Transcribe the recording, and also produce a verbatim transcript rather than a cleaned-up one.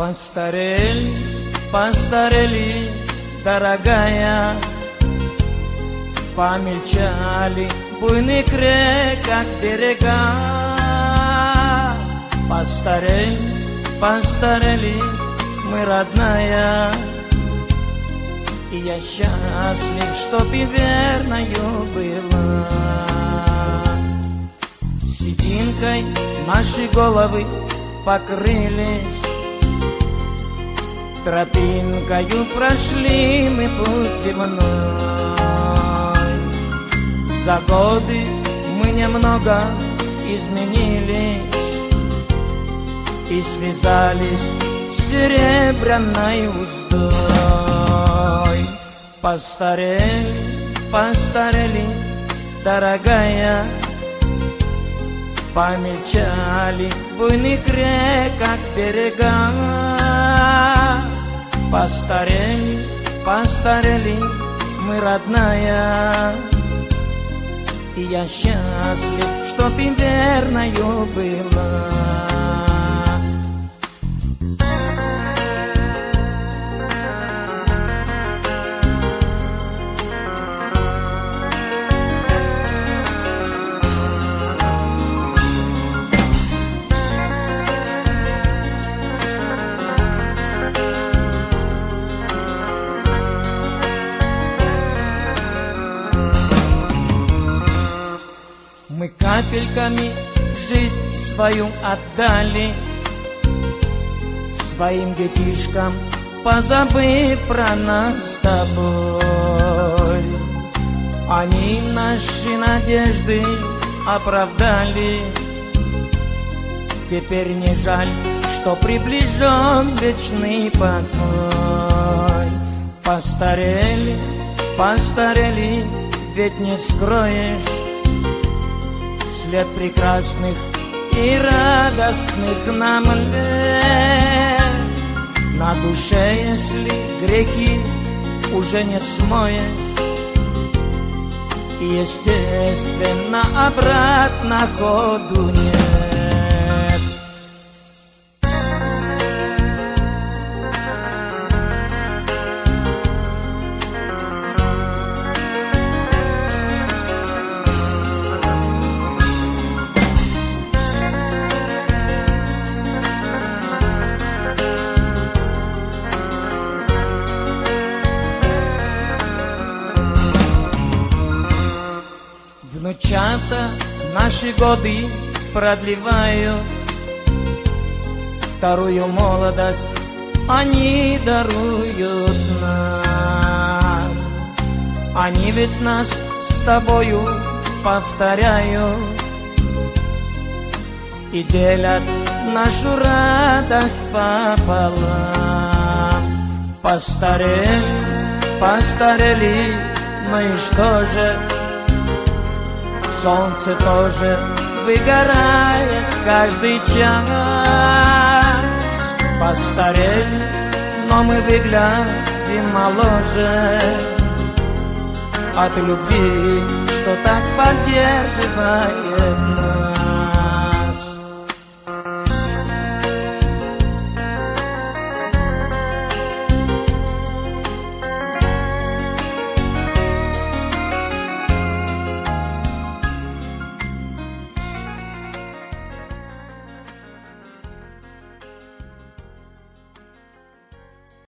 Постарели, постарели, дорогая, помельчали буйных рек, как берега. Постарели, постарели, мы, родная, и я счастлив, что ты верною была. Сединкой наши головы покрылись, тропинкою прошли мы путь земной. За годы мы немного изменились и связались с серебряной уздой. Постарели, постарели, дорогая, помельчали буйных рек, как берега. Постарели, постарели, мы, родная, и я счастлив, что ты верною была. Мы капельками жизнь свою отдали своим детишкам, позабыв про нас с тобой. Они наши надежды оправдали. Теперь не жаль, что приближен вечный покой. Постарели, постарели, ведь не скроешь след прекрасных и радостных нам лет. На душе, если грехи уже не смоешь, и, естественно, обратно ходу нет. Внучата наши годы продлевают, вторую молодость они даруют нам. Они ведь нас с тобою повторяют и делят нашу радость пополам. Постарели, постарели, ну и что же? Солнце тоже выгорает каждый час. Постарели, но мы выглядим моложе от любви, что так поддерживает нас.